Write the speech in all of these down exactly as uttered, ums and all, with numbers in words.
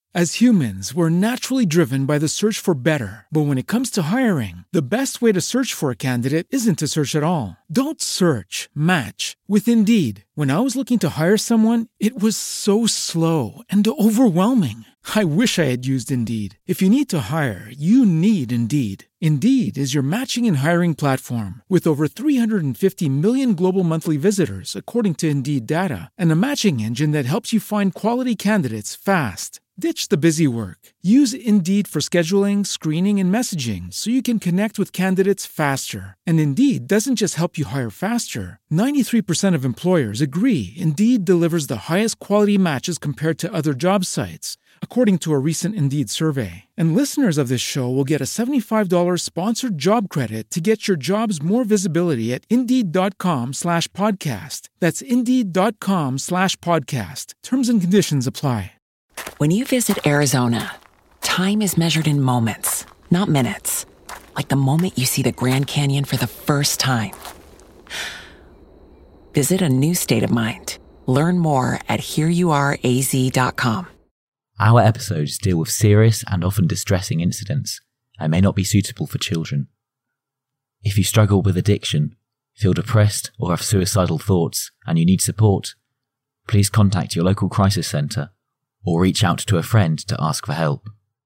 As humans, we're naturally driven by the search for better. But when it comes to hiring, the best way to search for a candidate isn't to search at all. Don't search, match with Indeed. When I was looking to hire someone, it was so slow and overwhelming. I wish I had used Indeed. If you need to hire, you need Indeed. Indeed is your matching and hiring platform with over three hundred fifty million global monthly visitors, according to Indeed data, and a matching engine that helps you find quality candidates fast. Ditch the busy work. Use Indeed for scheduling, screening, and messaging so you can connect with candidates faster. And Indeed doesn't just help you hire faster. ninety-three percent of employers agree Indeed delivers the highest quality matches compared to other job sites, according to a recent Indeed survey. And listeners of this show will get a seventy-five dollars sponsored job credit to get your jobs more visibility at Indeed.com slash podcast. That's Indeed.com slash podcast. Terms and conditions apply. When you visit Arizona, time is measured in moments, not minutes. Like the moment you see the Grand Canyon for the first time. Visit a new state of mind. Learn more at here you are a z dot com. Our episodes deal with serious and often distressing incidents and may not be suitable for children. If you struggle with addiction, feel depressed or have suicidal thoughts and you need support, please contact your local crisis centre or reach out to a friend to ask for help.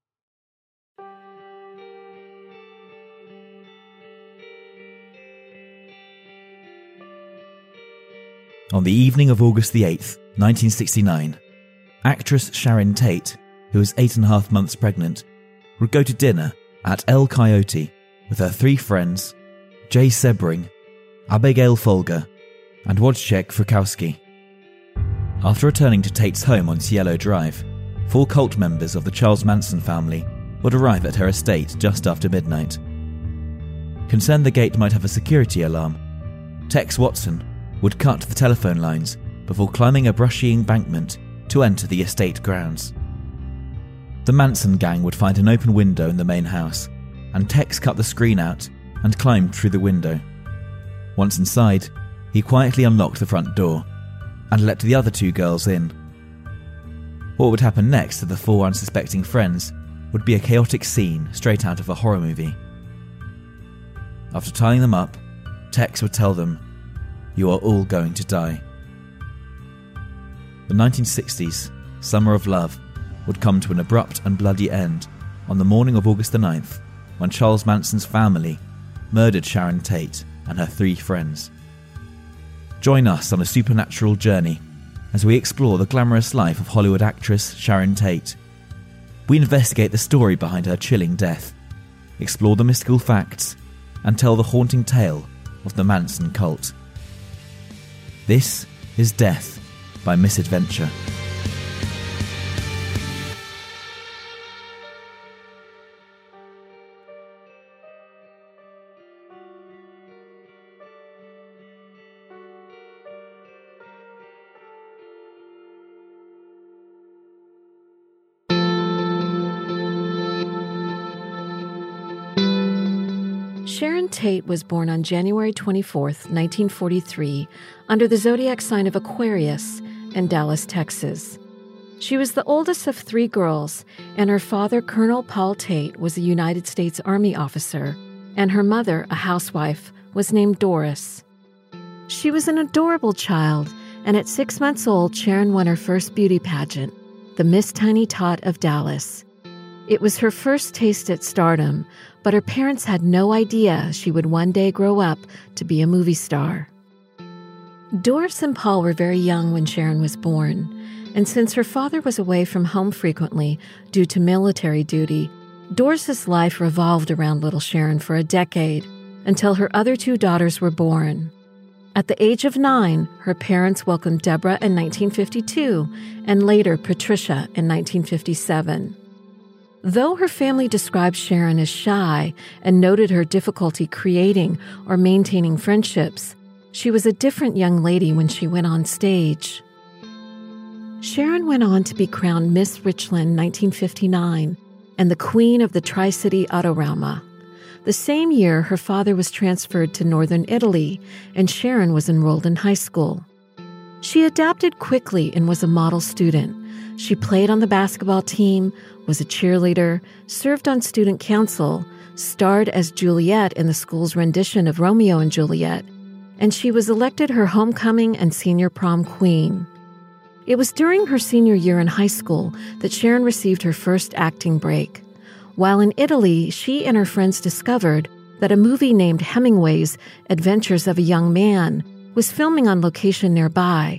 On the evening of August the eighth, nineteen sixty-nine, actress Sharon Tate, who was eight and a half months pregnant, would go to dinner at El Coyote with her three friends, Jay Sebring, Abigail Folger, and Wojciech Frykowski. After returning to Tate's home on Cielo Drive, four cult members of the Charles Manson family would arrive at her estate just after midnight. Concerned the gate might have a security alarm, Tex Watson would cut the telephone lines before climbing a brushy embankment to enter the estate grounds. The Manson gang would find an open window in the main house, and Tex cut the screen out and climbed through the window. Once inside, he quietly unlocked the front door and let the other two girls in. What would happen next to the four unsuspecting friends would be a chaotic scene straight out of a horror movie. After tying them up, Tex would tell them, "You are all going to die." The nineteen sixties summer of love would come to an abrupt and bloody end on the morning of August the ninth, when Charles Manson's family murdered Sharon Tate and her three friends. Join us on a supernatural journey as we explore the glamorous life of Hollywood actress Sharon Tate. We investigate the story behind her chilling death, explore the mystical facts, and tell the haunting tale of the Manson cult. This is Death by Misadventure. Sharon Tate was born on January twenty-fourth, nineteen forty-three, under the zodiac sign of Aquarius in Dallas, Texas. She was the oldest of three girls, and her father, Colonel Paul Tate, was a United States Army officer, and her mother, a housewife, was named Doris. She was an adorable child, and at six months old, Sharon won her first beauty pageant, the Miss Tiny Tot of Dallas. It was her first taste at stardom, but her parents had no idea she would one day grow up to be a movie star. Doris and Paul were very young when Sharon was born, and since her father was away from home frequently due to military duty, Doris's life revolved around little Sharon for a decade until her other two daughters were born. At the age of nine, her parents welcomed Deborah in nineteen fifty-two and later Patricia in nineteen fifty-seven. Though her family described Sharon as shy and noted her difficulty creating or maintaining friendships, she was a different young lady when she went on stage. Sharon went on to be crowned Miss Richland nineteen fifty-nine and the Queen of the Tri-City Autorama. The same year, her father was transferred to northern Italy, and Sharon was enrolled in high school. She adapted quickly and was a model student. She played on the basketball team, was a cheerleader, served on student council, starred as Juliet in the school's rendition of Romeo and Juliet, and she was elected her homecoming and senior prom queen. It was during her senior year in high school that Sharon received her first acting break. While in Italy, she and her friends discovered that a movie named Hemingway's Adventures of a Young Man was filming on location nearby.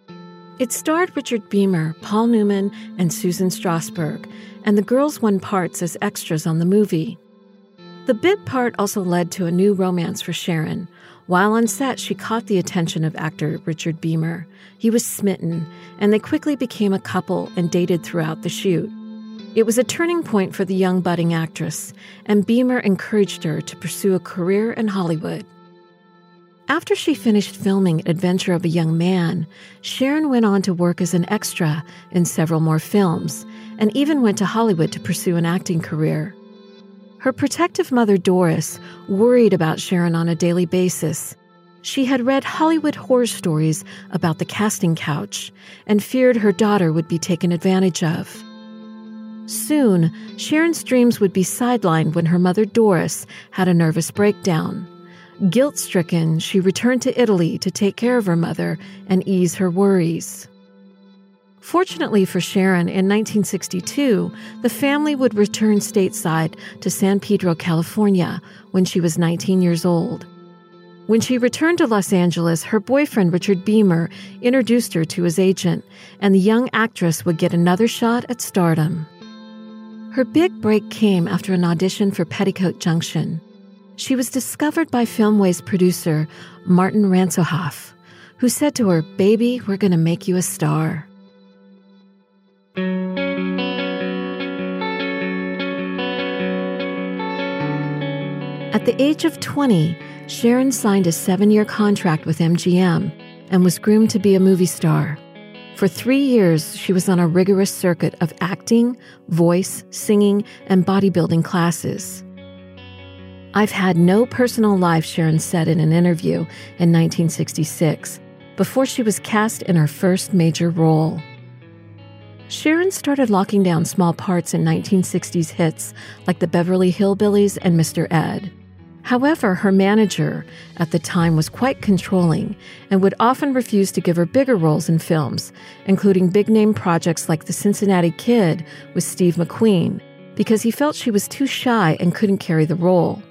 It starred Richard Beymer, Paul Newman, and Susan Strasberg, and the girls won parts as extras on the movie. The bit part also led to a new romance for Sharon. While on set, she caught the attention of actor Richard Beymer. He was smitten, and they quickly became a couple and dated throughout the shoot. It was a turning point for the young budding actress, and Beymer encouraged her to pursue a career in Hollywood. After she finished filming Adventure of a Young Man, Sharon went on to work as an extra in several more films, and even went to Hollywood to pursue an acting career. Her protective mother, Doris, worried about Sharon on a daily basis. She had read Hollywood horror stories about the casting couch and feared her daughter would be taken advantage of. Soon, Sharon's dreams would be sidelined when her mother, Doris, had a nervous breakdown. Guilt-stricken, she returned to Italy to take care of her mother and ease her worries. Fortunately for Sharon, in nineteen sixty-two, the family would return stateside to San Pedro, California, when she was nineteen years old. When she returned to Los Angeles, her boyfriend, Richard Beymer, introduced her to his agent, and the young actress would get another shot at stardom. Her big break came after an audition for Petticoat Junction. She was discovered by Filmway's producer, Martin Ransohoff, who said to her, "Baby, we're going to make you a star." At the age of twenty, Sharon signed a seven-year contract with M G M and was groomed to be a movie star. For three years, she was on a rigorous circuit of acting, voice, singing, and bodybuilding classes. "I've had no personal life," Sharon said in an interview in nineteen sixty-six, before she was cast in her first major role. Sharon started locking down small parts in nineteen sixties hits like the Beverly Hillbillies and Mister Ed. However, her manager at the time was quite controlling and would often refuse to give her bigger roles in films, including big-name projects like The Cincinnati Kid with Steve McQueen, because he felt she was too shy and couldn't carry the role.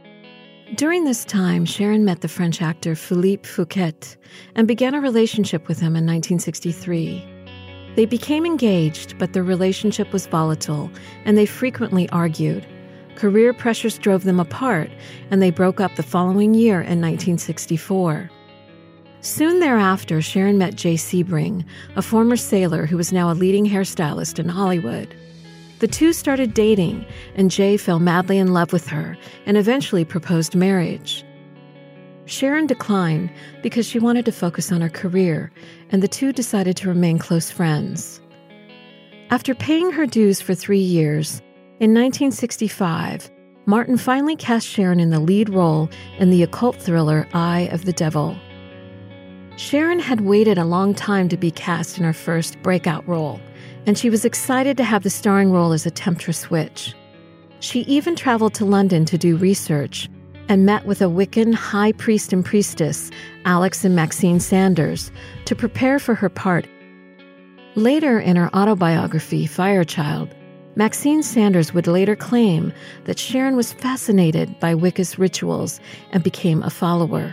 During this time, Sharon met the French actor Philippe Fouquet and began a relationship with him in nineteen sixty-three. They became engaged, but their relationship was volatile, and they frequently argued. Career pressures drove them apart, and they broke up the following year in nineteen sixty-four. Soon thereafter, Sharon met Jay Sebring, a former sailor who was now a leading hairstylist in Hollywood. The two started dating, and Jay fell madly in love with her and eventually proposed marriage. Sharon declined because she wanted to focus on her career, and the two decided to remain close friends. After paying her dues for three years, in nineteen sixty-five, Martin finally cast Sharon in the lead role in the occult thriller Eye of the Devil. Sharon had waited a long time to be cast in her first breakout role, and she was excited to have the starring role as a temptress witch. She even traveled to London to do research and met with a Wiccan high priest and priestess, Alex and Maxine Sanders, to prepare for her part. Later in her autobiography, Firechild, Maxine Sanders would later claim that Sharon was fascinated by Wicca's rituals and became a follower.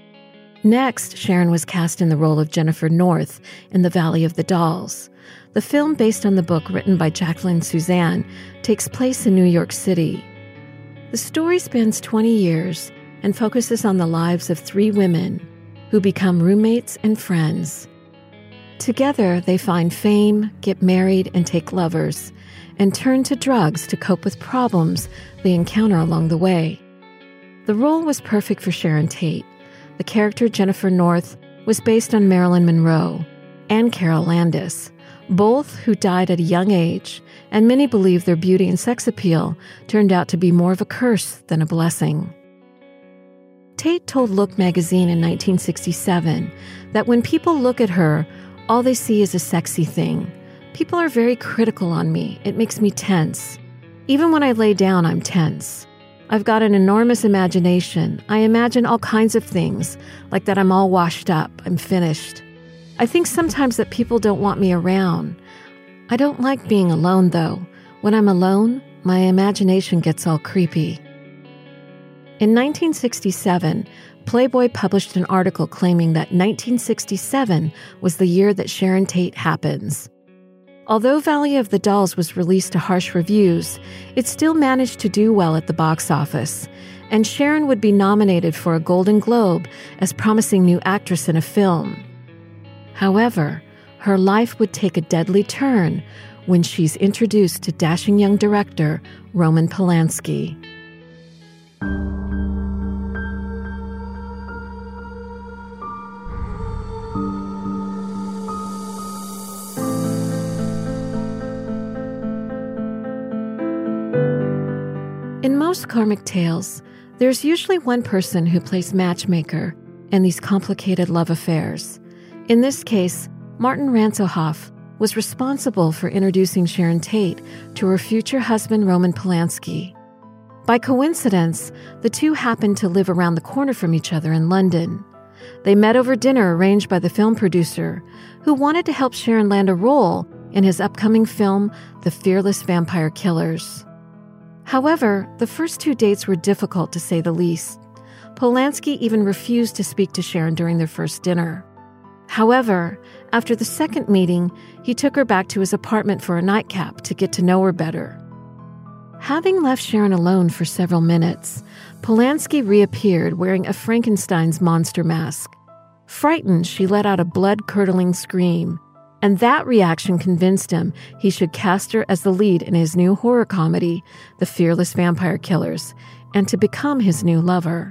Next, Sharon was cast in the role of Jennifer North in The Valley of the Dolls. The film, based on the book written by Jacqueline Suzanne, takes place in New York City. The story spans twenty years and focuses on the lives of three women who become roommates and friends. Together, they find fame, get married, and take lovers, and turn to drugs to cope with problems they encounter along the way. The role was perfect for Sharon Tate. The character Jennifer North was based on Marilyn Monroe and Carol Landis, both who died at a young age, and many believe their beauty and sex appeal turned out to be more of a curse than a blessing. Tate told Look magazine in nineteen sixty-seven that when people look at her, all they see is a sexy thing. People are very critical on me. It makes me tense. Even when I lay down, I'm tense. I've got an enormous imagination. I imagine all kinds of things, like that I'm all washed up, I'm finished. I think sometimes that people don't want me around. I don't like being alone, though. When I'm alone, my imagination gets all creepy. In nineteen sixty-seven, Playboy published an article claiming that nineteen sixty-seven was the year that Sharon Tate happens. Although Valley of the Dolls was released to harsh reviews, it still managed to do well at the box office, and Sharon would be nominated for a Golden Globe as Promising New Actress in a Film. However, her life would take a deadly turn when she's introduced to dashing young director Roman Polanski. In most karmic tales, there's usually one person who plays matchmaker in these complicated love affairs. In this case, Martin Ransohoff was responsible for introducing Sharon Tate to her future husband Roman Polanski. By coincidence, the two happened to live around the corner from each other in London. They met over dinner arranged by the film producer, who wanted to help Sharon land a role in his upcoming film, The Fearless Vampire Killers. However, the first two dates were difficult to say the least. Polanski even refused to speak to Sharon during their first dinner. However, after the second meeting, he took her back to his apartment for a nightcap to get to know her better. Having left Sharon alone for several minutes, Polanski reappeared wearing a Frankenstein's monster mask. Frightened, she let out a blood-curdling scream, and that reaction convinced him he should cast her as the lead in his new horror comedy, The Fearless Vampire Killers, and to become his new lover.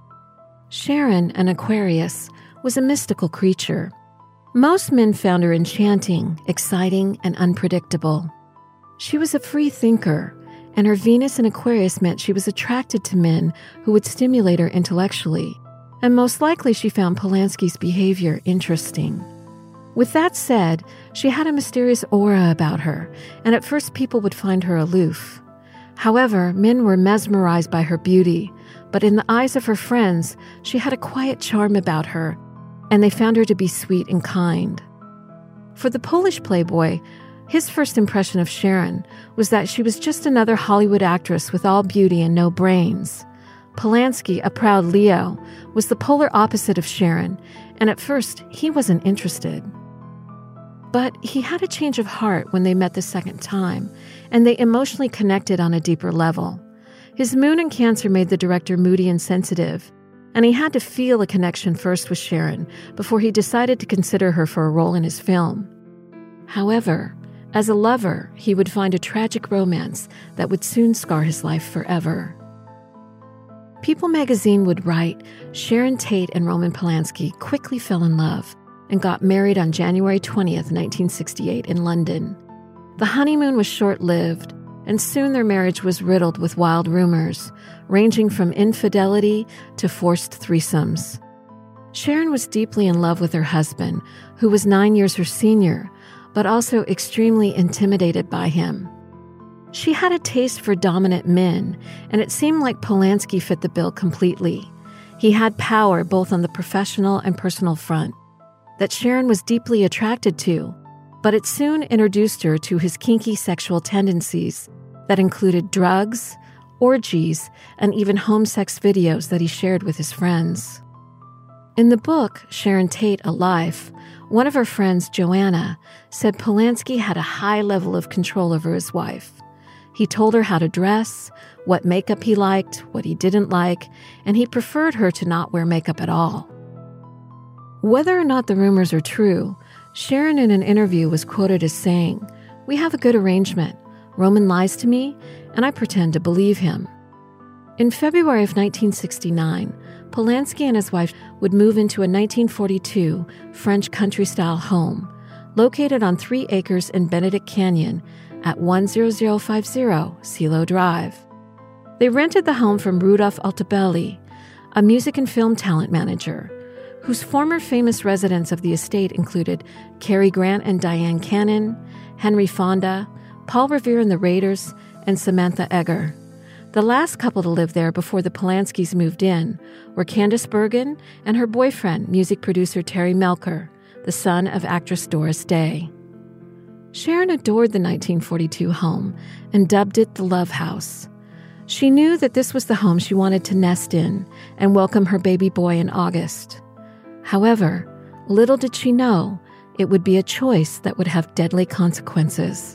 Sharon, an Aquarius, was a mystical creature. Most men found her enchanting, exciting, and unpredictable. She was a free thinker, and her Venus in Aquarius meant she was attracted to men who would stimulate her intellectually, and most likely she found Polanski's behavior interesting. With that said, she had a mysterious aura about her, and at first people would find her aloof. However, men were mesmerized by her beauty, but in the eyes of her friends, she had a quiet charm about her, and they found her to be sweet and kind. For the Polish Playboy, his first impression of Sharon was that she was just another Hollywood actress with all beauty and no brains. Polanski, a proud Leo, was the polar opposite of Sharon, and at first he wasn't interested. But he had a change of heart when they met the second time, and they emotionally connected on a deeper level. His moon in Cancer made the director moody and sensitive, and he had to feel a connection first with Sharon before he decided to consider her for a role in his film. However, as a lover, he would find a tragic romance that would soon scar his life forever. People magazine would write, Sharon Tate and Roman Polanski quickly fell in love and got married on January twentieth, nineteen sixty-eight in London. The honeymoon was short-lived, and soon their marriage was riddled with wild rumors, ranging from infidelity to forced threesomes. Sharon was deeply in love with her husband, who was nine years her senior, but also extremely intimidated by him. She had a taste for dominant men, and it seemed like Polanski fit the bill completely. He had power both on the professional and personal front that Sharon was deeply attracted to, but it soon introduced her to his kinky sexual tendencies that included drugs, orgies, and even home sex videos that he shared with his friends. In the book, Sharon Tate, A Life, one of her friends, Joanna, said Polanski had a high level of control over his wife. He told her how to dress, what makeup he liked, what he didn't like, and he preferred her to not wear makeup at all. Whether or not the rumors are true, Sharon in an interview was quoted as saying, "We have a good arrangement. Roman lies to me, and I pretend to believe him." In February of nineteen sixty-nine, Polanski and his wife would move into a nineteen forty-two French country-style home, located on three acres in Benedict Canyon at one zero zero five zero Cielo Drive. They rented the home from Rudolph Altobelli, a music and film talent manager, whose former famous residents of the estate included Cary Grant and Diane Cannon, Henry Fonda, Paul Revere and the Raiders, and Samantha Eggar. The last couple to live there before the Polanskis moved in were Candice Bergen and her boyfriend, music producer Terry Melcher, the son of actress Doris Day. Sharon adored the nineteen forty-two home and dubbed it the Love House. She knew that this was the home she wanted to nest in and welcome her baby boy in August. However, little did she know it would be a choice that would have deadly consequences.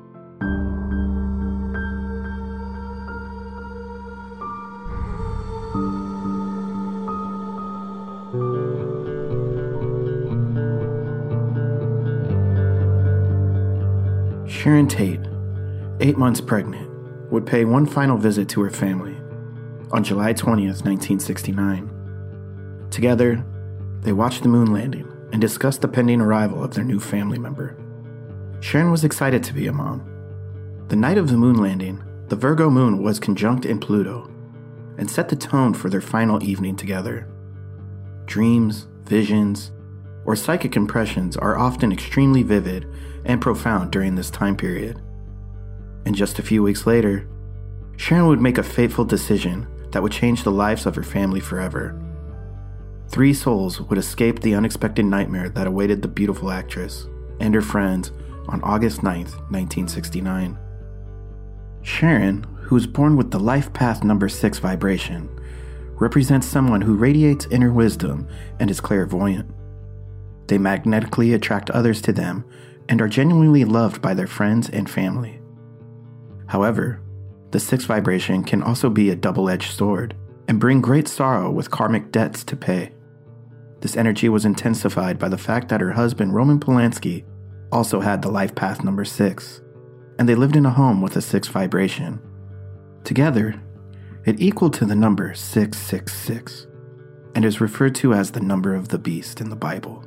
Sharon Tate, eight months pregnant, would pay one final visit to her family on July twentieth, nineteen sixty-nine. Together, they watched the moon landing and discussed the pending arrival of their new family member. Sharon was excited to be a mom. The night of the moon landing, the Virgo moon was conjunct in Pluto and set the tone for their final evening together. Dreams, visions, or psychic impressions are often extremely vivid and profound during this time period. And just a few weeks later, Sharon would make a fateful decision that would change the lives of her family forever. Three souls would escape the unexpected nightmare that awaited the beautiful actress and her friends on August ninth, nineteen sixty-nine. Sharon, who was born with the life path number six vibration, represents someone who radiates inner wisdom and is clairvoyant. They magnetically attract others to them and are genuinely loved by their friends and family. However, the sixth vibration can also be a double-edged sword and bring great sorrow with karmic debts to pay. This energy was intensified by the fact that her husband, Roman Polanski, also had the life path number six, and they lived in a home with a sixth vibration. Together, it equaled to the number six six six, and is referred to as the number of the beast in the Bible.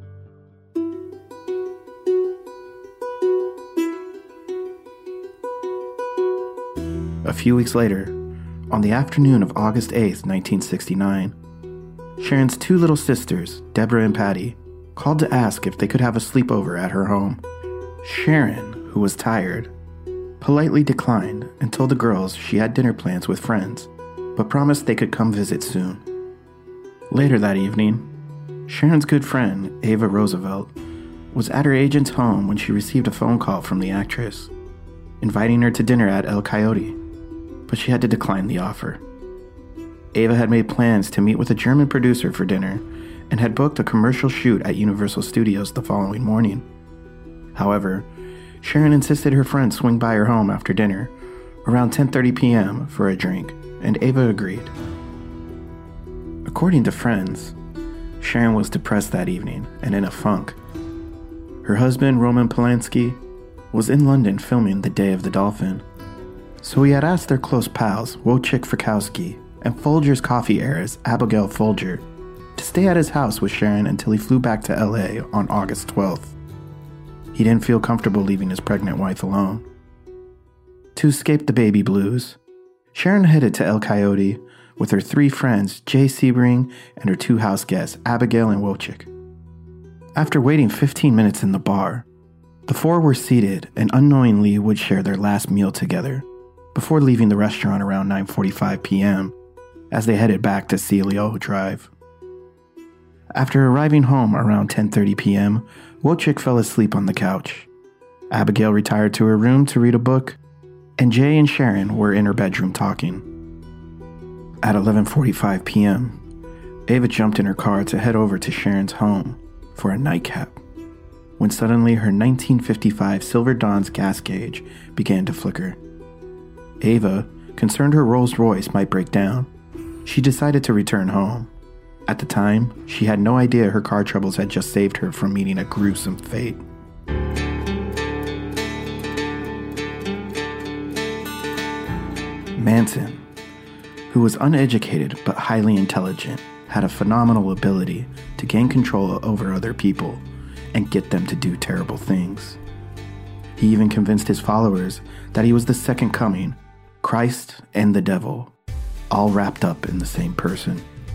A few weeks later, on the afternoon of August eighth, nineteen sixty-nine, Sharon's two little sisters, Deborah and Patty, called to ask if they could have a sleepover at her home. Sharon, who was tired, politely declined and told the girls she had dinner plans with friends, but promised they could come visit soon. Later that evening, Sharon's good friend, Ava Roosevelt, was at her agent's home when she received a phone call from the actress, inviting her to dinner at El Coyote, but she had to decline the offer. Ava had made plans to meet with a German producer for dinner and had booked a commercial shoot at Universal Studios the following morning. However, Sharon insisted her friend swing by her home after dinner, around ten thirty p.m. for a drink, and Ava agreed. According to friends, Sharon was depressed that evening and in a funk. Her husband, Roman Polanski, was in London filming The Day of the Dolphin, so he had asked their close pals, Wojciech Frykowski and Folger's coffee heiress, Abigail Folger, to stay at his house with Sharon until he flew back to L A on August twelfth. He didn't feel comfortable leaving his pregnant wife alone. To escape the baby blues, Sharon headed to El Coyote with her three friends, Jay Sebring, and her two house guests, Abigail and Wojciech. After waiting fifteen minutes in the bar, the four were seated and unknowingly would share their last meal together before leaving the restaurant around nine forty-five p.m. as they headed back to Celio Drive. After arriving home around ten thirty p.m., Wojciech fell asleep on the couch. Abigail retired to her room to read a book, and Jay and Sharon were in her bedroom talking. At eleven forty-five p.m., Ava jumped in her car to head over to Sharon's home for a nightcap, when suddenly her nineteen fifty-five Silver Dawn's gas gauge began to flicker. Ava, concerned her Rolls Royce might break down, she decided to return home. At the time, she had no idea her car troubles had just saved her from meeting a gruesome fate. Manson, who was uneducated but highly intelligent, had a phenomenal ability to gain control over other people and get them to do terrible things. He even convinced his followers that he was the second coming, Christ and the devil, all wrapped up in the same person.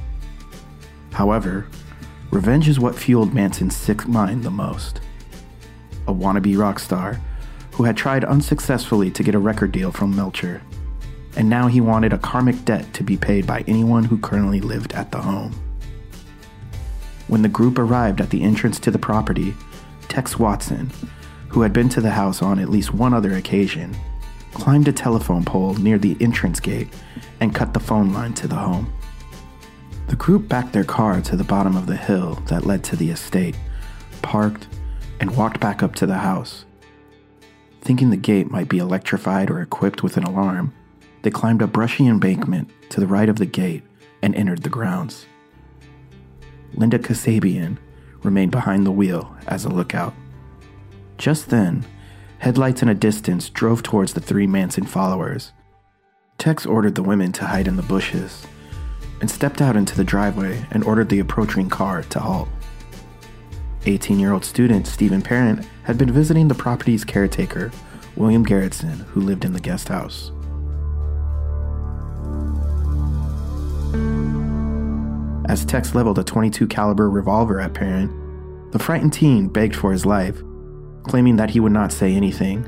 However, revenge is what fueled Manson's sick mind the most. A wannabe rock star who had tried unsuccessfully to get a record deal from Melcher, and now he wanted a karmic debt to be paid by anyone who currently lived at the home. When the group arrived at the entrance to the property, Tex Watson, who had been to the house on at least one other occasion, climbed a telephone pole near the entrance gate and cut the phone line to the home. The group backed their car to the bottom of the hill that led to the estate, parked, and walked back up to the house. Thinking the gate might be electrified or equipped with an alarm, they climbed a brushy embankment to the right of the gate and entered the grounds. Linda Kasabian remained behind the wheel as a lookout. Just then, headlights in a distance drove towards the three Manson followers. Tex ordered the women to hide in the bushes and stepped out into the driveway and ordered the approaching car to halt. eighteen-year-old student Stephen Parent had been visiting the property's caretaker, William Garretson, who lived in the guest house. As Tex leveled a twenty-two caliber revolver at Parent, the frightened teen begged for his life, claiming that he would not say anything.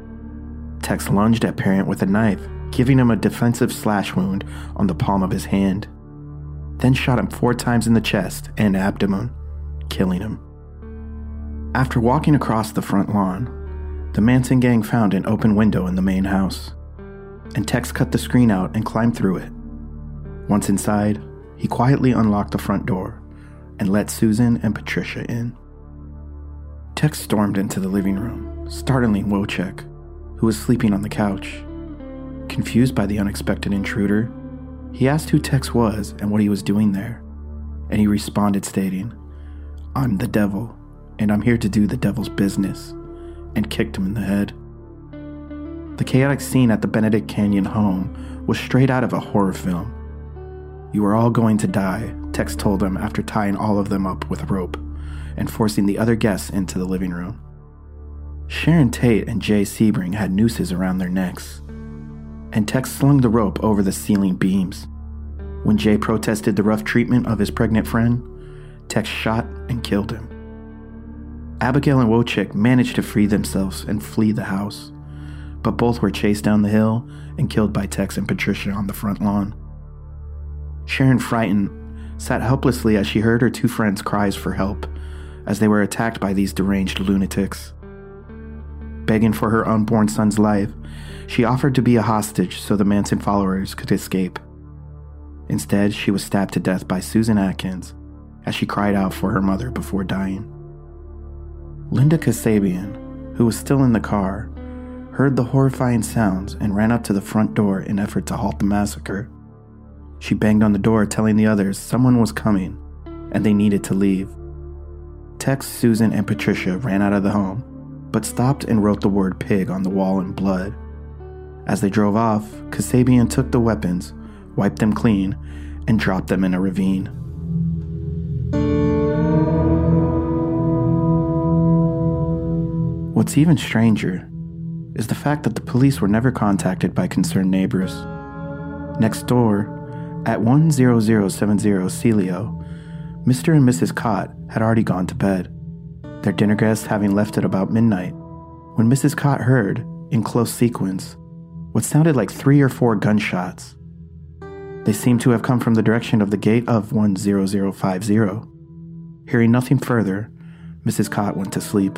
Tex lunged at Parent with a knife, giving him a defensive slash wound on the palm of his hand, then shot him four times in the chest and abdomen, killing him. After walking across the front lawn, the Manson gang found an open window in the main house, and Tex cut the screen out and climbed through it. Once inside, he quietly unlocked the front door and let Susan and Patricia in. Tex stormed into the living room, startling Wojciech, who was sleeping on the couch. Confused by the unexpected intruder, he asked who Tex was and what he was doing there, and he responded stating, "I'm the devil, and I'm here to do the devil's business," and kicked him in the head. The chaotic scene at the Benedict Canyon home was straight out of a horror film. "You are all going to die," Tex told them after tying all of them up with rope and forcing the other guests into the living room. Sharon Tate and Jay Sebring had nooses around their necks, and Tex slung the rope over the ceiling beams. When Jay protested the rough treatment of his pregnant friend, Tex shot and killed him. Abigail and Wojciech managed to free themselves and flee the house, but both were chased down the hill and killed by Tex and Patricia on the front lawn. Sharon, frightened, sat helplessly as she heard her two friends' cries for help as they were attacked by these deranged lunatics. Begging for her unborn son's life, she offered to be a hostage so the Manson followers could escape. Instead, she was stabbed to death by Susan Atkins as she cried out for her mother before dying. Linda Kasabian, who was still in the car, heard the horrifying sounds and ran up to the front door in an effort to halt the massacre. She banged on the door, telling the others someone was coming and they needed to leave. Tex, Susan, and Patricia ran out of the home, but stopped and wrote the word pig on the wall in blood. As they drove off, Kasabian took the weapons, wiped them clean, and dropped them in a ravine. What's even stranger is the fact that the police were never contacted by concerned neighbors. Next door, at one zero zero seven zero Celio, Mister and Missus Cott had already gone to bed, their dinner guests having left at about midnight, when Missus Cott heard, in close sequence, what sounded like three or four gunshots. They seemed to have come from the direction of the gate of one zero zero five zero. Hearing nothing further, Missus Cott went to sleep.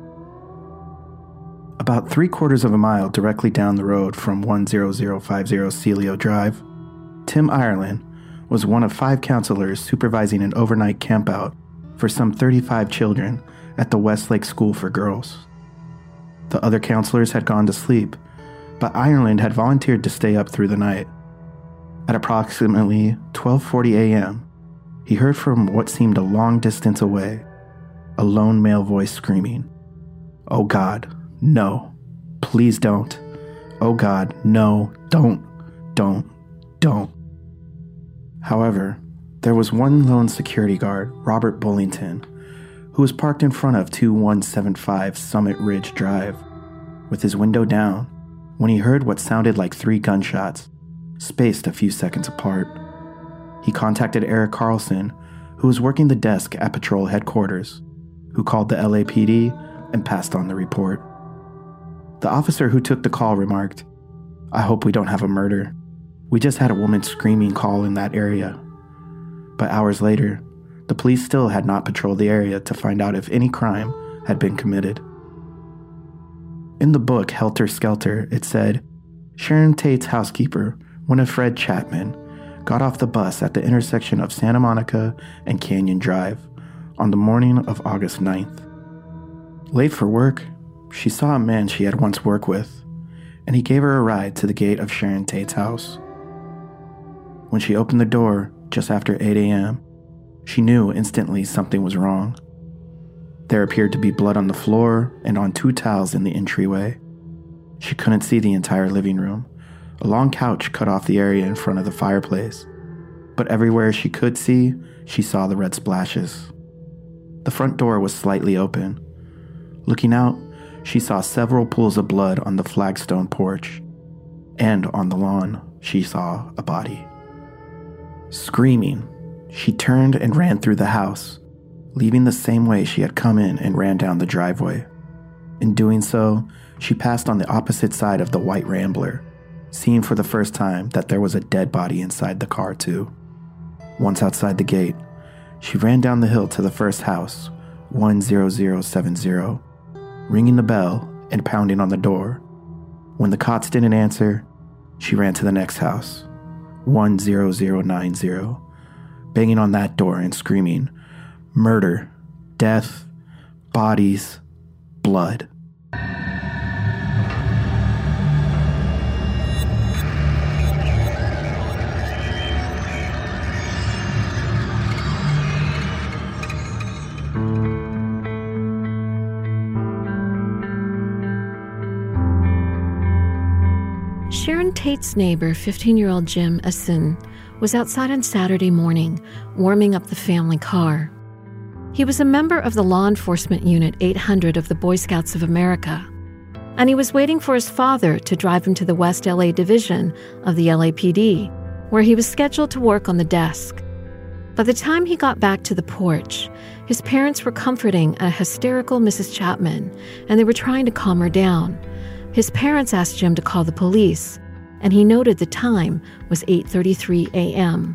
About three quarters of a mile directly down the road from one zero zero five zero Celio Drive, Tim Ireland was one of five counselors supervising an overnight campout for some thirty-five children at the Westlake School for Girls. The other counselors had gone to sleep, but Ireland had volunteered to stay up through the night. At approximately twelve forty a.m., he heard from what seemed a long distance away a lone male voice screaming, "Oh God, no, please don't. Oh God, no, don't, don't, don't." However, there was one lone security guard, Robert Bullington, who was parked in front of two one seven five Summit Ridge Drive, with his window down, when he heard what sounded like three gunshots, spaced a few seconds apart. He contacted Eric Carlson, who was working the desk at patrol headquarters, who called the L A P D and passed on the report. The officer who took the call remarked, "I hope we don't have a murder. We just had a woman screaming call in that area." But hours later, the police still had not patrolled the area to find out if any crime had been committed. In the book Helter Skelter, it said, Sharon Tate's housekeeper, Winifred Chapman, got off the bus at the intersection of Santa Monica and Canyon Drive on the morning of August ninth. Late for work, she saw a man she had once worked with, and he gave her a ride to the gate of Sharon Tate's house. When she opened the door just after eight a.m., she knew instantly something was wrong. There appeared to be blood on the floor and on two towels in the entryway. She couldn't see the entire living room. A long couch cut off the area in front of the fireplace, but everywhere she could see, she saw the red splashes. The front door was slightly open. Looking out, she saw several pools of blood on the flagstone porch, and on the lawn, she saw a body. Screaming, she turned and ran through the house, leaving the same way she had come in and ran down the driveway. In doing so, she passed on the opposite side of the white Rambler, seeing for the first time that there was a dead body inside the car too. Once outside the gate, she ran down the hill to the first house, one zero zero seven zero, ringing the bell and pounding on the door. When the cops didn't answer, she ran to the next house, one zero zero nine zero, banging on that door and screaming, "Murder, death, bodies, blood." Sharon Tate's neighbor, fifteen-year-old Jim Asin, was outside on Saturday morning, warming up the family car. He was a member of the law enforcement unit eight hundred of the Boy Scouts of America, and he was waiting for his father to drive him to the West L A division of the L A P D, where he was scheduled to work on the desk. By the time he got back to the porch, his parents were comforting a hysterical Missus Chapman, and they were trying to calm her down. His parents asked Jim to call the police, and he noted the time was eight thirty-three a.m.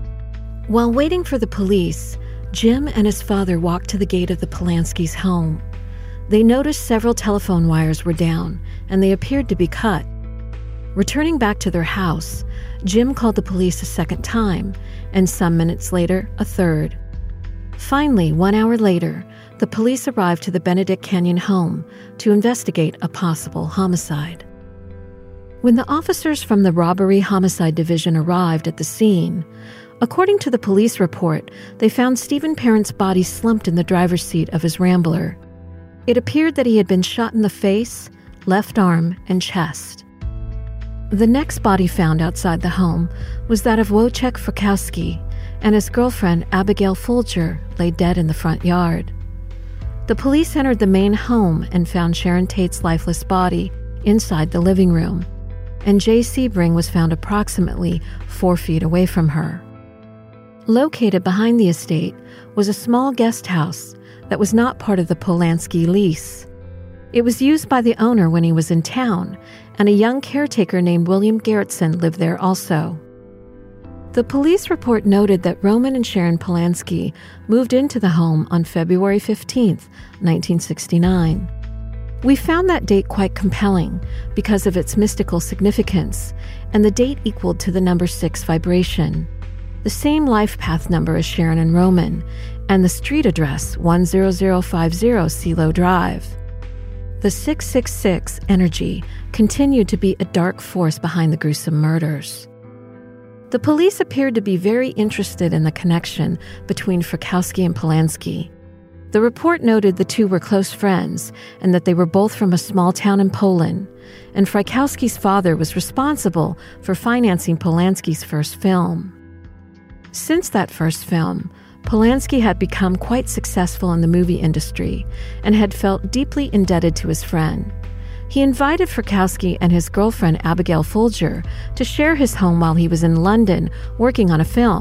While waiting for the police, Jim and his father walked to the gate of the Polanski's home. They noticed several telephone wires were down, and they appeared to be cut. Returning back to their house, Jim called the police a second time, and some minutes later, a third. Finally, one hour later, the police arrived to the Benedict Canyon home to investigate a possible homicide. When the officers from the Robbery Homicide Division arrived at the scene, according to the police report, they found Stephen Parent's body slumped in the driver's seat of his Rambler. It appeared that he had been shot in the face, left arm, and chest. The next body found outside the home was that of Wojciech Frykowski, and his girlfriend Abigail Folger lay dead in the front yard. The police entered the main home and found Sharon Tate's lifeless body inside the living room, and Jay Sebring was found approximately four feet away from her. Located behind the estate was a small guest house that was not part of the Polanski lease. It was used by the owner when he was in town, and a young caretaker named William Gerritsen lived there also. The police report noted that Roman and Sharon Polanski moved into the home on February fifteenth, nineteen sixty-nine. We found that date quite compelling because of its mystical significance, and the date equaled to the number six vibration, the same life path number as Sharon and Roman, and the street address one zero zero five zero CeeLo Drive. The six six six energy continued to be a dark force behind the gruesome murders. The police appeared to be very interested in the connection between Frykowski and Polanski. The report noted the two were close friends and that they were both from a small town in Poland, and Frykowski's father was responsible for financing Polanski's first film. Since that first film, Polanski had become quite successful in the movie industry and had felt deeply indebted to his friend. He invited Frykowski and his girlfriend Abigail Folger to share his home while he was in London working on a film,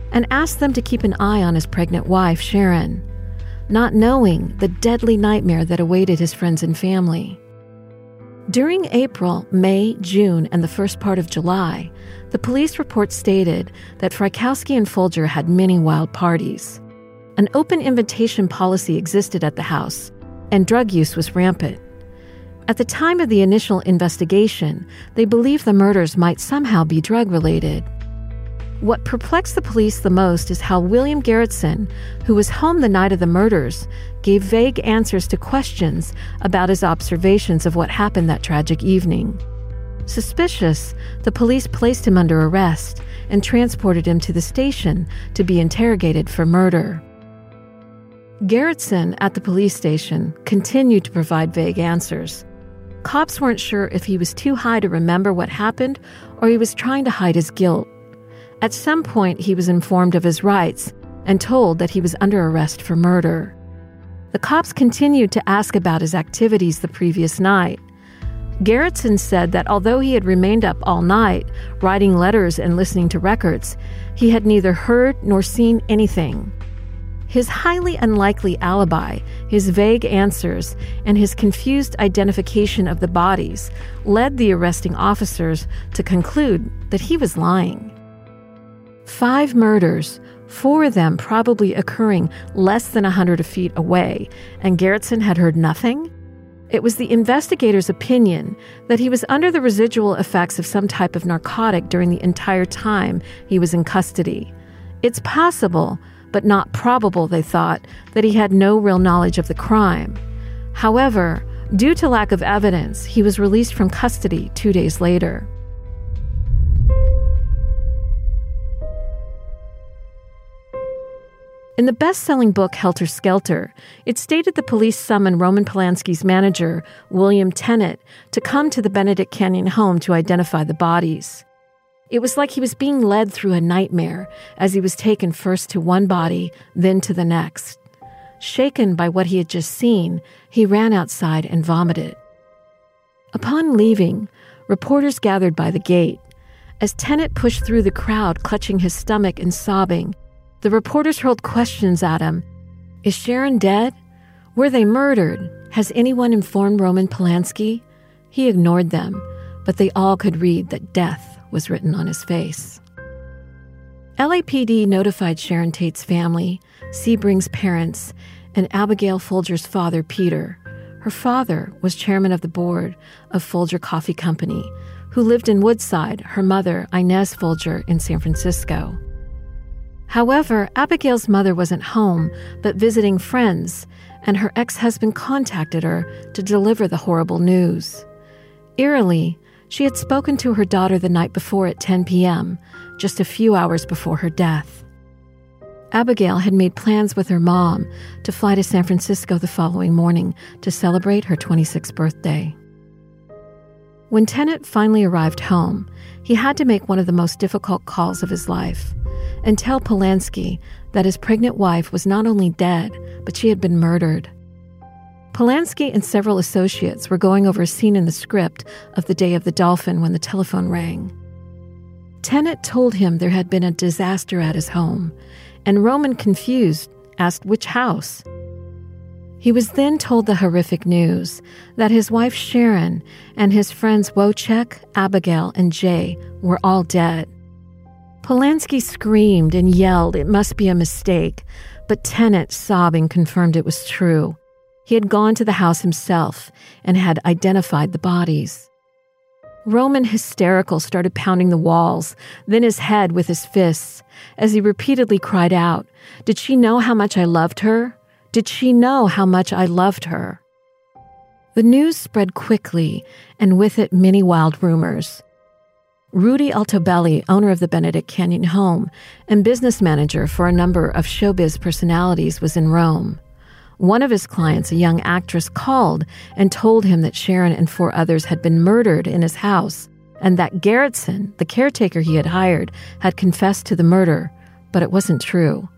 and asked them to keep an eye on his pregnant wife, Sharon, not knowing the deadly nightmare that awaited his friends and family. During April, May, June, and the first part of July, the police report stated that Frykowski and Folger had many wild parties. An open invitation policy existed at the house, and drug use was rampant. At the time of the initial investigation, they believed the murders might somehow be drug-related. What perplexed the police the most is how William Garretson, who was home the night of the murders, gave vague answers to questions about his observations of what happened that tragic evening. Suspicious, the police placed him under arrest and transported him to the station to be interrogated for murder. Garretson, at the police station, continued to provide vague answers. Cops weren't sure if he was too high to remember what happened or he was trying to hide his guilt. At some point, he was informed of his rights and told that he was under arrest for murder. The cops continued to ask about his activities the previous night. Garretson said that although he had remained up all night, writing letters and listening to records, he had neither heard nor seen anything. His highly unlikely alibi, his vague answers, and his confused identification of the bodies led the arresting officers to conclude that he was lying. Five murders, four of them probably occurring less than a hundred feet away, and Garretson had heard nothing? It was the investigator's opinion that he was under the residual effects of some type of narcotic during the entire time he was in custody. It's possible, but not probable, they thought, that he had no real knowledge of the crime. However, due to lack of evidence, he was released from custody two days later. In the best-selling book Helter Skelter, it stated the police summoned Roman Polanski's manager, William Tennant, to come to the Benedict Canyon home to identify the bodies. It was like he was being led through a nightmare as he was taken first to one body, then to the next. Shaken by what he had just seen, he ran outside and vomited. Upon leaving, reporters gathered by the gate. As Tennant pushed through the crowd, clutching his stomach and sobbing, the reporters hurled questions at him. Is Sharon dead? Were they murdered? Has anyone informed Roman Polanski? He ignored them, but they all could read that death was written on his face. L A P D notified Sharon Tate's family, Sebring's parents, and Abigail Folger's father, Peter. Her father was chairman of the board of Folger Coffee Company, who lived in Woodside, her mother, Inez Folger, in San Francisco. However, Abigail's mother wasn't home, but visiting friends, and her ex-husband contacted her to deliver the horrible news. Eerily, she had spoken to her daughter the night before at ten p.m., just a few hours before her death. Abigail had made plans with her mom to fly to San Francisco the following morning to celebrate her twenty-sixth birthday. When Tennant finally arrived home, he had to make one of the most difficult calls of his life and tell Polanski that his pregnant wife was not only dead, but she had been murdered. Polanski and several associates were going over a scene in the script of The Day of the Dolphin when the telephone rang. Tennant told him there had been a disaster at his home, and Roman, confused, asked which house. He was then told the horrific news that his wife Sharon and his friends Wojciech, Abigail, and Jay were all dead. Polanski screamed and yelled it must be a mistake, but Tennant, sobbing, confirmed it was true. He had gone to the house himself and had identified the bodies. Roman, hysterical, started pounding the walls, then his head with his fists, as he repeatedly cried out, "Did she know how much I loved her? Did she know how much I loved her?" The news spread quickly, and with it many wild rumors. Rudy Altobelli, owner of the Benedict Canyon home and business manager for a number of showbiz personalities, was in Rome. One of his clients, a young actress, called and told him that Sharon and four others had been murdered in his house and that Garretson, the caretaker he had hired, had confessed to the murder, but it wasn't true.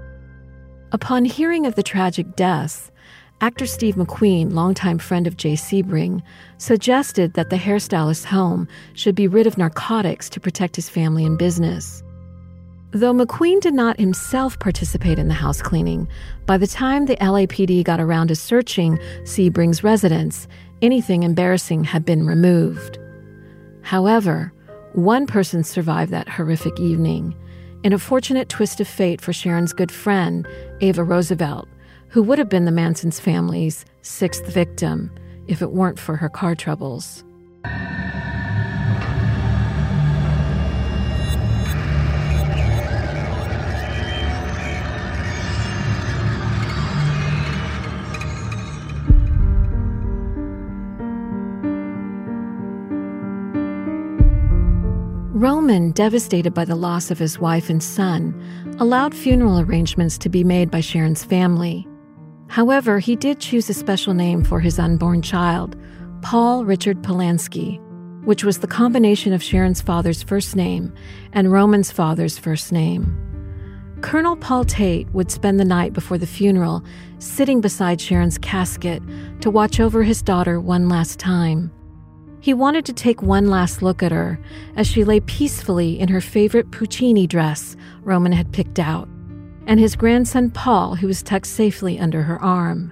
Upon hearing of the tragic deaths, actor Steve McQueen, longtime friend of Jay Sebring, suggested that the hairstylist's home should be rid of narcotics to protect his family and business. Though McQueen did not himself participate in the house cleaning, by the time the L A P D got around to searching Sebring's residence, anything embarrassing had been removed. However, one person survived that horrific evening, in a fortunate twist of fate for Sharon's good friend, Ava Roosevelt, who would have been the Manson family's sixth victim if it weren't for her car troubles. Roman, devastated by the loss of his wife and son, allowed funeral arrangements to be made by Sharon's family. However, he did choose a special name for his unborn child, Paul Richard Polanski, which was the combination of Sharon's father's first name and Roman's father's first name. Colonel Paul Tate would spend the night before the funeral sitting beside Sharon's casket to watch over his daughter one last time. He wanted to take one last look at her as she lay peacefully in her favorite Puccini dress Roman had picked out, and his grandson Paul, who was tucked safely under her arm.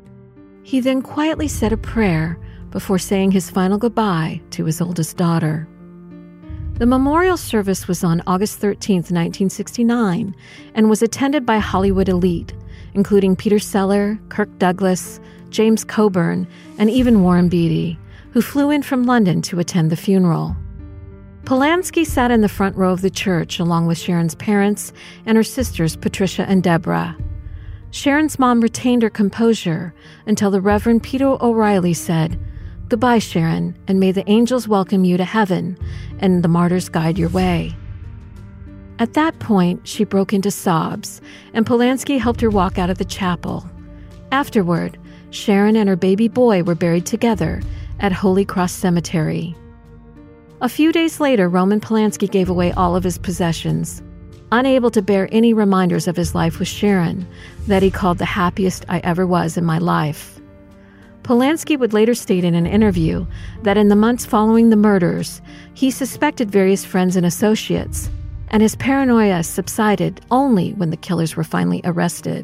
He then quietly said a prayer before saying his final goodbye to his oldest daughter. The memorial service was on August thirteenth, nineteen sixty-nine, and was attended by Hollywood elite, including Peter Sellers, Kirk Douglas, James Coburn, and even Warren Beatty, who flew in from London to attend the funeral. Polanski sat in the front row of the church along with Sharon's parents and her sisters Patricia and Deborah. Sharon's mom retained her composure until the Reverend Peter O'Reilly said, "Goodbye, Sharon, and may the angels welcome you to heaven and the martyrs guide your way." At that point, she broke into sobs, and Polanski helped her walk out of the chapel. Afterward, Sharon and her baby boy were buried together at Holy Cross Cemetery. A few days later, Roman Polanski gave away all of his possessions, unable to bear any reminders of his life with Sharon, that he called the happiest I ever was in my life. Polanski would later state in an interview that in the months following the murders, he suspected various friends and associates, and his paranoia subsided only when the killers were finally arrested.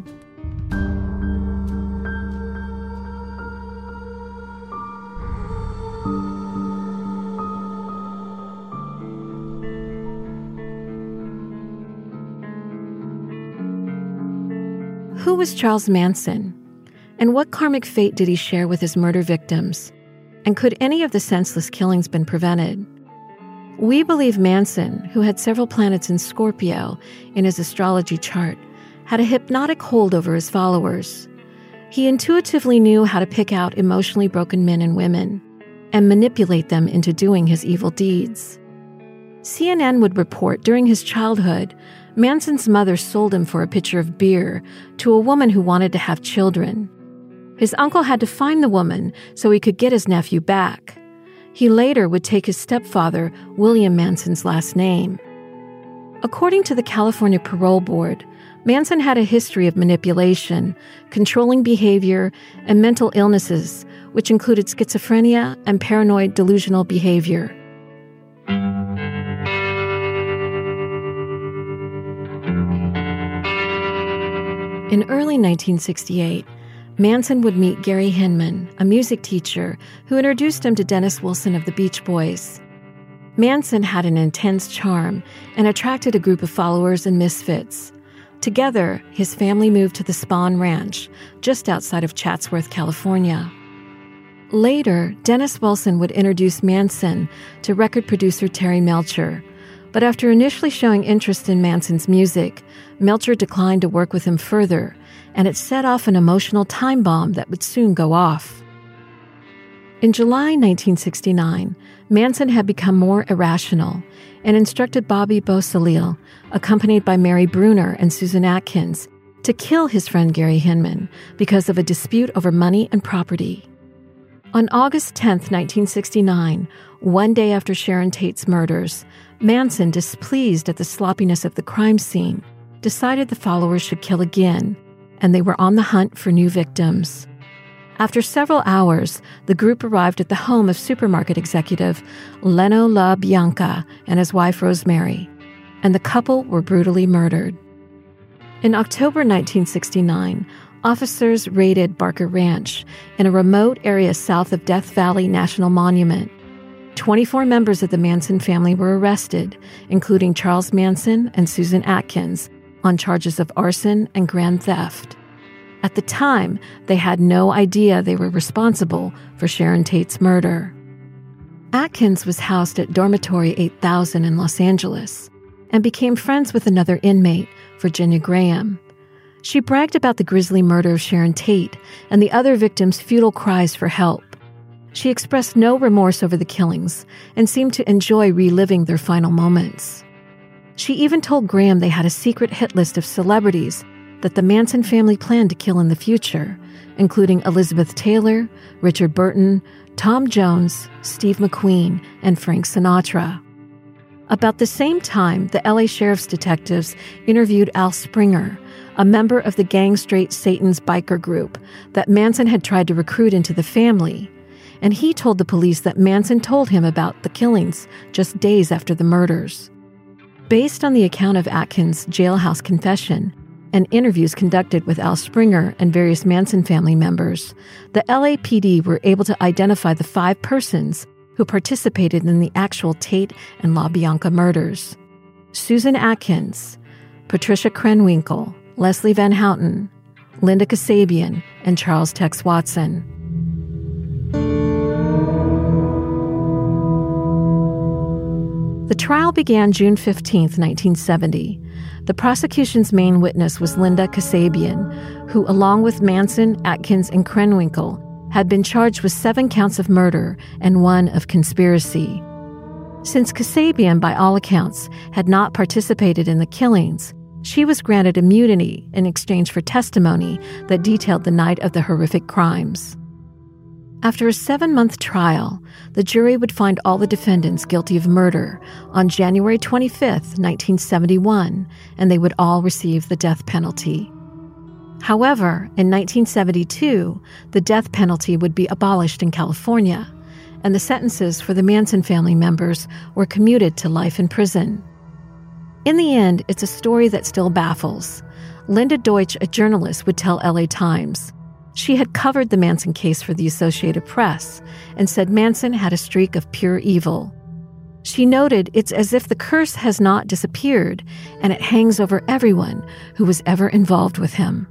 Who was Charles Manson? And what karmic fate did he share with his murder victims? And could any of the senseless killings been prevented? We believe Manson, who had several planets in Scorpio in his astrology chart, had a hypnotic hold over his followers. He intuitively knew how to pick out emotionally broken men and women and manipulate them into doing his evil deeds. C N N would report during his childhood, Manson's mother sold him for a pitcher of beer to a woman who wanted to have children. His uncle had to find the woman so he could get his nephew back. He later would take his stepfather, William Manson's last name. According to the California Parole Board, Manson had a history of manipulation, controlling behavior, and mental illnesses, which included schizophrenia and paranoid delusional behavior. In early nineteen sixty-eight, Manson would meet Gary Hinman, a music teacher who introduced him to Dennis Wilson of the Beach Boys. Manson had an intense charm and attracted a group of followers and misfits. Together, his family moved to the Spahn Ranch, just outside of Chatsworth, California. Later, Dennis Wilson would introduce Manson to record producer Terry Melcher, but after initially showing interest in Manson's music, Melcher declined to work with him further, and it set off an emotional time bomb that would soon go off. In July nineteen sixty-nine, Manson had become more irrational and instructed Bobby Beausoleil, accompanied by Mary Bruner and Susan Atkins, to kill his friend Gary Hinman because of a dispute over money and property. On August tenth, nineteen sixty-nine, one day after Sharon Tate's murders, Manson, displeased at the sloppiness of the crime scene, decided the followers should kill again, and they were on the hunt for new victims. After several hours, the group arrived at the home of supermarket executive Leno LaBianca and his wife Rosemary. and the couple were brutally murdered. In October nineteen sixty-nine, officers raided Barker Ranch in a remote area south of Death Valley National Monument. twenty-four members of the Manson family were arrested, including Charles Manson and Susan Atkins, on charges of arson and grand theft. At the time, they had no idea they were responsible for Sharon Tate's murder. Atkins was housed at Dormitory eight thousand in Los Angeles and became friends with another inmate, Virginia Graham. She bragged about the grisly murder of Sharon Tate and the other victims' futile cries for help. She expressed no remorse over the killings and seemed to enjoy reliving their final moments. She even told Graham they had a secret hit list of celebrities that the Manson family planned to kill in the future, including Elizabeth Taylor, Richard Burton, Tom Jones, Steve McQueen, and Frank Sinatra. About the same time, the L A Sheriff's detectives interviewed Al Springer, a member of the Gang Straight Satan's biker group that Manson had tried to recruit into the family, and he told the police that Manson told him about the killings just days after the murders. Based on the account of Atkins' jailhouse confession and interviews conducted with Al Springer and various Manson family members, the L A P D were able to identify the five persons who participated in the actual Tate and LaBianca murders: Susan Atkins, Patricia Krenwinkel, Leslie Van Houten, Linda Kasabian, and Charles Tex Watson. The trial began June fifteenth, nineteen seventy. The prosecution's main witness was Linda Kasabian, who, along with Manson, Atkins, and Krenwinkel, had been charged with seven counts of murder and one of conspiracy. Since Kasabian, by all accounts, had not participated in the killings, she was granted immunity in exchange for testimony that detailed the night of the horrific crimes. After a seven-month trial, the jury would find all the defendants guilty of murder on January twenty-fifth, nineteen seventy-one, and they would all receive the death penalty. However, in nineteen seventy-two, the death penalty would be abolished in California, and the sentences for the Manson family members were commuted to life in prison. In the end, it's a story that still baffles. Linda Deutsch, a journalist, would tell L A Times. She had covered the Manson case for the Associated Press and said Manson had a streak of pure evil. She noted it's as if the curse has not disappeared and it hangs over everyone who was ever involved with him.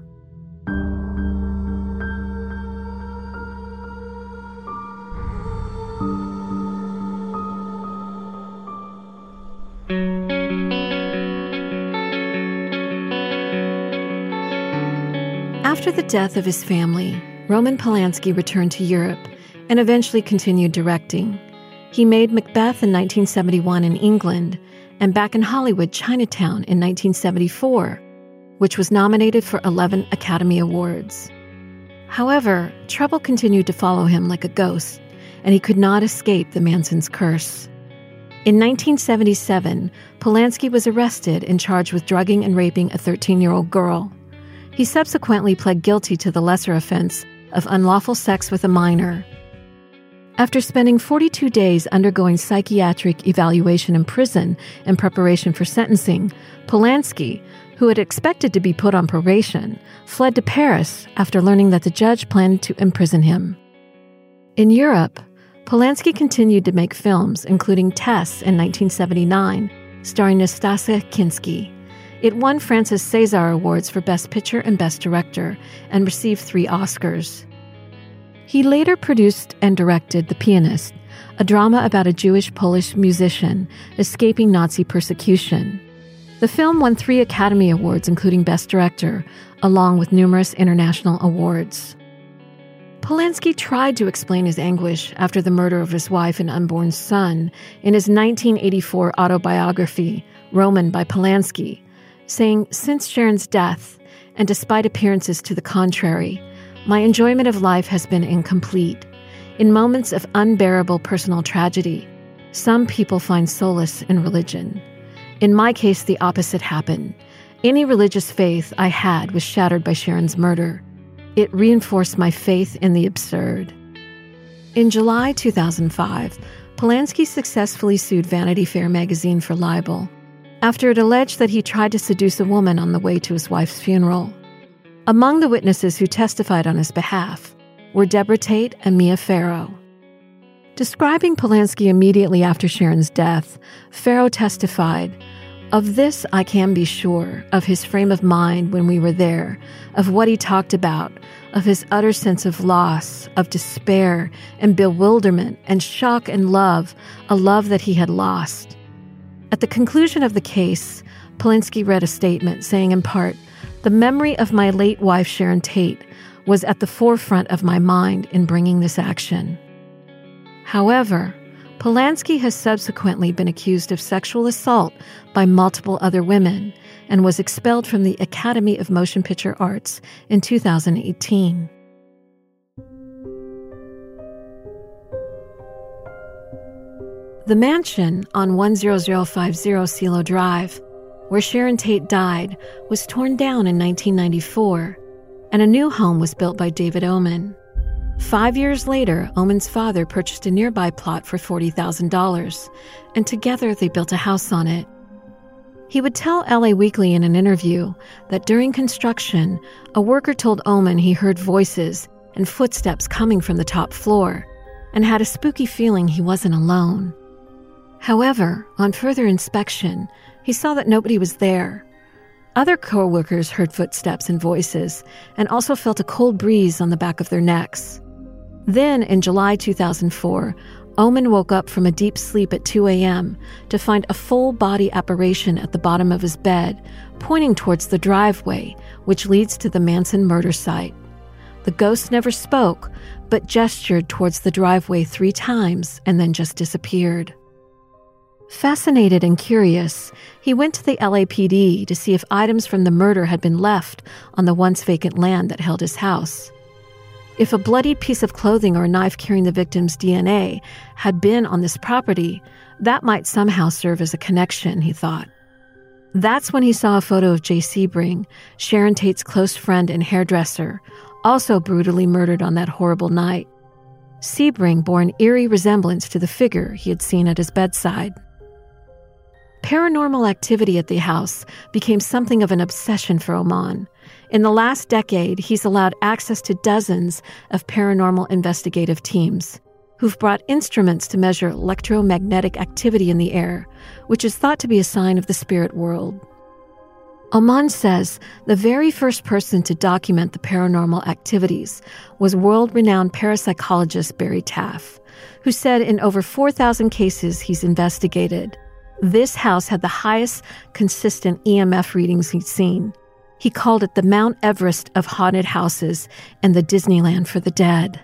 After the death of his family, Roman Polanski returned to Europe and eventually continued directing. He made Macbeth in nineteen seventy-one in England and Back in Hollywood, Chinatown in nineteen seventy-four, which was nominated for eleven Academy Awards. However, trouble continued to follow him like a ghost, and he could not escape the Manson's curse. In nineteen seventy-seven, Polanski was arrested and charged with drugging and raping a thirteen-year-old girl. He subsequently pled guilty to the lesser offense of unlawful sex with a minor. After spending forty-two days undergoing psychiatric evaluation in prison in preparation for sentencing, Polanski, who had expected to be put on probation, fled to Paris after learning that the judge planned to imprison him. In Europe, Polanski continued to make films, including Tess in nineteen seventy-nine, starring Nastasia Kinski. It won Francis César Awards for Best Picture and Best Director and received three Oscars. He later produced and directed The Pianist, a drama about a Jewish-Polish musician escaping Nazi persecution. The film won three Academy Awards, including Best Director, along with numerous international awards. Polanski tried to explain his anguish after the murder of his wife and unborn son in his nineteen eighty-four autobiography, Roman by Polanski, saying, "Since Sharon's death, and despite appearances to the contrary, my enjoyment of life has been incomplete. In moments of unbearable personal tragedy, some people find solace in religion. In my case, the opposite happened. Any religious faith I had was shattered by Sharon's murder. It reinforced my faith in the absurd." In July two thousand five, Polanski successfully sued Vanity Fair magazine for libel. after it alleged that he tried to seduce a woman on the way to his wife's funeral. Among the witnesses who testified on his behalf were Deborah Tate and Mia Farrow. Describing Polanski immediately after Sharon's death, Farrow testified, "Of this I can be sure, of his frame of mind when we were there, of what he talked about, of his utter sense of loss, of despair and bewilderment and shock and love, a love that he had lost." At the conclusion of the case, Polanski read a statement saying in part, "The memory of my late wife Sharon Tate was at the forefront of my mind in bringing this action." However, Polanski has subsequently been accused of sexual assault by multiple other women and was expelled from the Academy of Motion Picture Arts in two thousand eighteen. The mansion on one zero zero five zero Cielo Drive, where Sharon Tate died, was torn down in nineteen ninety-four, and a new home was built by David Oman. Five years later, Oman's father purchased a nearby plot for forty thousand dollars, and together they built a house on it. He would tell L A Weekly in an interview that during construction, a worker told Oman he heard voices and footsteps coming from the top floor, and had a spooky feeling he wasn't alone. However, on further inspection, he saw that nobody was there. Other co-workers heard footsteps and voices, and also felt a cold breeze on the back of their necks. Then, in July two thousand four, Oman woke up from a deep sleep at two a.m. to find a full-body apparition at the bottom of his bed, pointing towards the driveway, which leads to the Manson murder site. The ghost never spoke, but gestured towards the driveway three times and then just disappeared. Fascinated and curious, he went to the L A P D to see if items from the murder had been left on the once vacant land that held his house. If a bloodied piece of clothing or a knife carrying the victim's D N A had been on this property, that might somehow serve as a connection, he thought. That's when he saw a photo of Jay Sebring, Sharon Tate's close friend and hairdresser, also brutally murdered on that horrible night. Sebring bore an eerie resemblance to the figure he had seen at his bedside. Paranormal activity at the house became something of an obsession for Oman. In the last decade, he's allowed access to dozens of paranormal investigative teams who've brought instruments to measure electromagnetic activity in the air, which is thought to be a sign of the spirit world. Oman says the very first person to document the paranormal activities was world-renowned parapsychologist Barry Taff, who said in over four thousand cases he's investigated, this house had the highest consistent E M F readings he'd seen. He called it the Mount Everest of haunted houses and the Disneyland for the dead.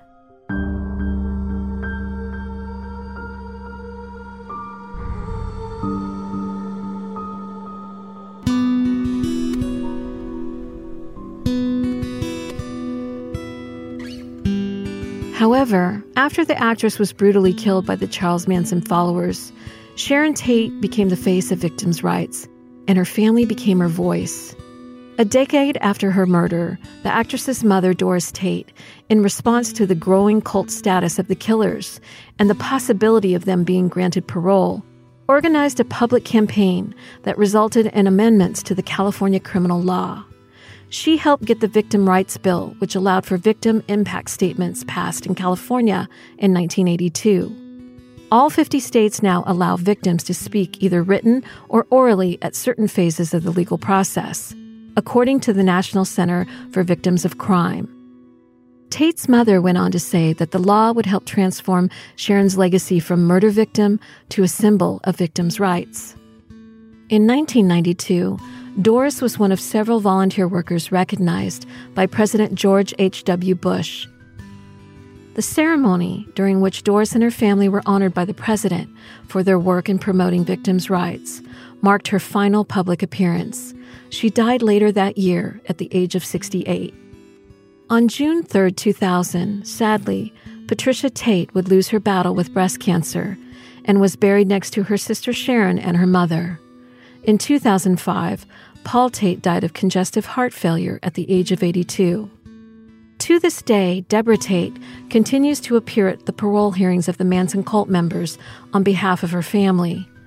However, after the actress was brutally killed by the Charles Manson followers, Sharon Tate became the face of victims' rights, and her family became her voice. A decade after her murder, the actress's mother, Doris Tate, in response to the growing cult status of the killers and the possibility of them being granted parole, organized a public campaign that resulted in amendments to the California criminal law. She helped get the Victim Rights Bill, which allowed for victim impact statements, passed in California in nineteen eighty-two. All fifty states now allow victims to speak either written or orally at certain phases of the legal process, according to the National Center for Victims of Crime. Tate's mother went on to say that the law would help transform Sharon's legacy from murder victim to a symbol of victims' rights. In nineteen ninety-two, Doris was one of several volunteer workers recognized by President George H W Bush. The ceremony, during which Doris and her family were honored by the president for their work in promoting victims' rights, marked her final public appearance. She died later that year at the age of sixty-eight. On June third, two thousand, sadly, Patricia Tate would lose her battle with breast cancer and was buried next to her sister Sharon and her mother. In two thousand five, Paul Tate died of congestive heart failure at the age of eighty-two. To this day, Deborah Tate continues to appear at the parole hearings of the Manson cult members on behalf of her family.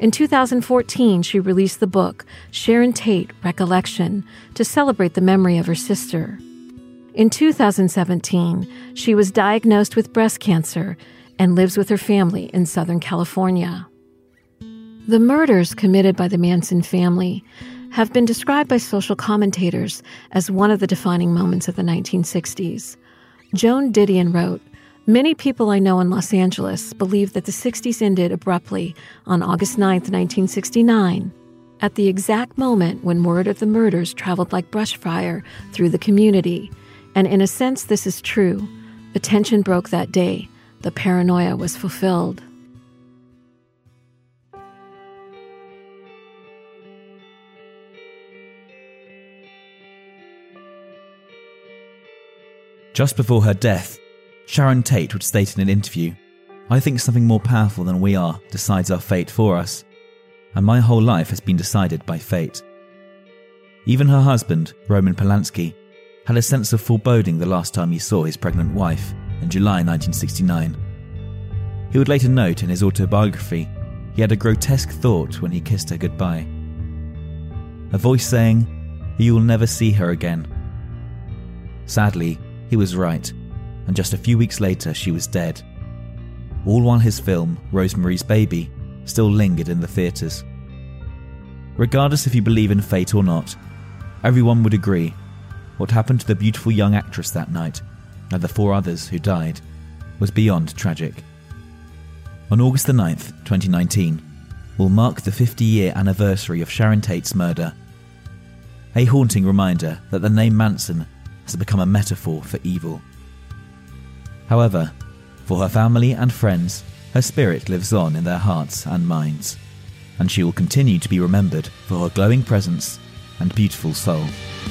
In two thousand fourteen, she released the book Sharon Tate: Recollection to celebrate the memory of her sister. In two thousand seventeen, she was diagnosed with breast cancer and lives with her family in Southern California. The murders committed by the Manson family have been described by social commentators as one of the defining moments of the nineteen sixties. Joan Didion wrote, "Many people I know in Los Angeles believe that the sixties ended abruptly on August ninth, nineteen sixty-nine, at the exact moment when word of the murders traveled like brush fire through the community. And in a sense, this is true. The tension broke that day. The paranoia was fulfilled." Just before her death, Sharon Tate would state in an interview, "I think something more powerful than we are decides our fate for us, and my whole life has been decided by fate." Even her husband, Roman Polanski, had a sense of foreboding the last time he saw his pregnant wife in July nineteen sixty-nine. He would later note in his autobiography he had a grotesque thought when he kissed her goodbye. A voice saying, "You will never see her again." Sadly, he was right, and just a few weeks later she was dead. All while his film, Rosemary's Baby, still lingered in the theatres. Regardless if you believe in fate or not, everyone would agree what happened to the beautiful young actress that night, and the four others who died, was beyond tragic. On August the ninth, twenty nineteen, will mark the fifty-year anniversary of Sharon Tate's murder. A haunting reminder that the name Manson has become a metaphor for evil. However, for her family and friends, her spirit lives on in their hearts and minds, and she will continue to be remembered for her glowing presence and beautiful soul.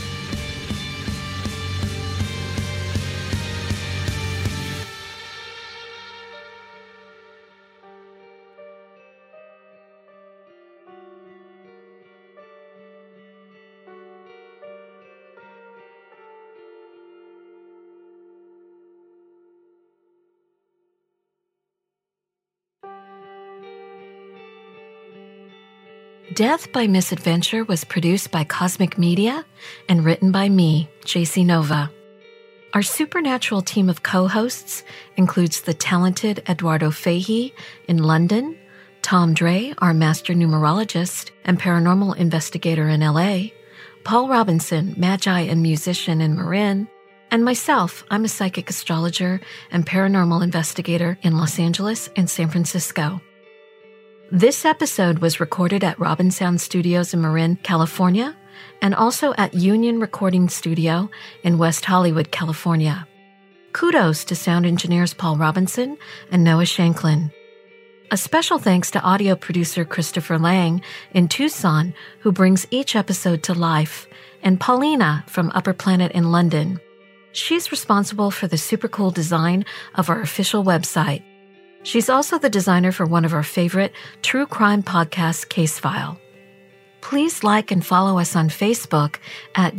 Death by Misadventure was produced by Cosmic Media and written by me, J C Nova. Our supernatural team of co-hosts includes the talented Eduardo Fahey in London, Tom Dre, our master numerologist and paranormal investigator in L A, Paul Robinson, magi and musician in Marin, and myself, I'm a psychic astrologer and paranormal investigator in Los Angeles and San Francisco. This episode was recorded at Robin Sound Studios in Marin, California, and also at Union Recording Studio in West Hollywood, California. Kudos to sound engineers Paul Robinson and Noah Shanklin. A special thanks to audio producer Christopher Lang in Tucson, who brings each episode to life, and Paulina from Upper Planet in London. She's responsible for the super cool design of our official website. She's also the designer for one of our favorite true crime podcasts, Case File. Please like and follow us on Facebook at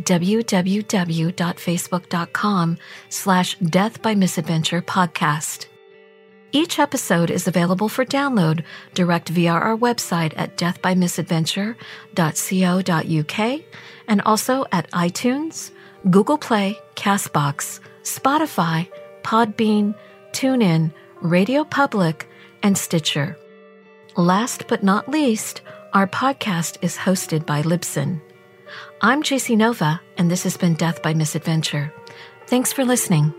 www.facebook.com slash Death by Misadventure podcast. Each episode is available for download direct via our website at death by misadventure dot co dot uk and also at iTunes, Google Play, Castbox, Spotify, Podbean, TuneIn, Radio Public, and Stitcher. Last but not least, our podcast is hosted by Libsyn. I'm J C Nova, and this has been Death by Misadventure. Thanks for listening.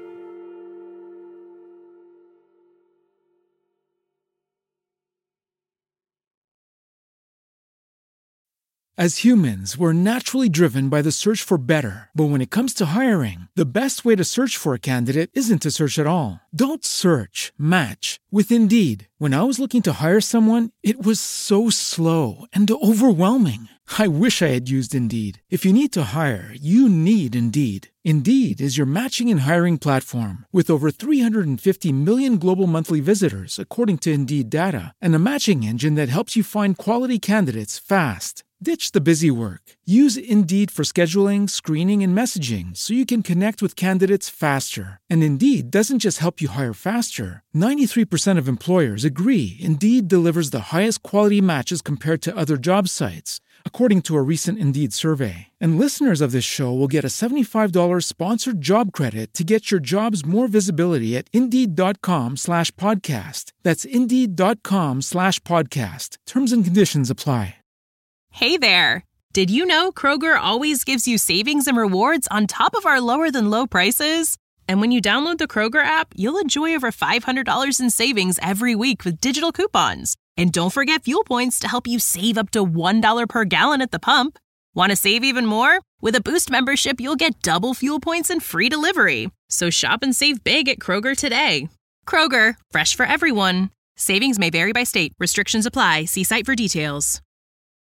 As humans, we're naturally driven by the search for better. But when it comes to hiring, the best way to search for a candidate isn't to search at all. Don't search, match with Indeed. When I was looking to hire someone, it was so slow and overwhelming. I wish I had used Indeed. If you need to hire, you need Indeed. Indeed is your matching and hiring platform with over three hundred fifty million global monthly visitors, according to Indeed data, and a matching engine that helps you find quality candidates fast. Ditch the busy work. Use Indeed for scheduling, screening, and messaging so you can connect with candidates faster. And Indeed doesn't just help you hire faster. ninety-three percent of employers agree Indeed delivers the highest quality matches compared to other job sites, according to a recent Indeed survey. And listeners of this show will get a seventy-five dollars sponsored job credit to get your jobs more visibility at Indeed.com slash podcast. That's Indeed.com slash podcast. Terms and conditions apply. Hey there! Did you know Kroger always gives you savings and rewards on top of our lower-than-low prices? And when you download the Kroger app, you'll enjoy over five hundred dollars in savings every week with digital coupons. And don't forget fuel points to help you save up to one dollar per gallon at the pump. Want to save even more? With a Boost membership, you'll get double fuel points and free delivery. So shop and save big at Kroger today. Kroger, fresh for everyone. Savings may vary by state. Restrictions apply. See site for details.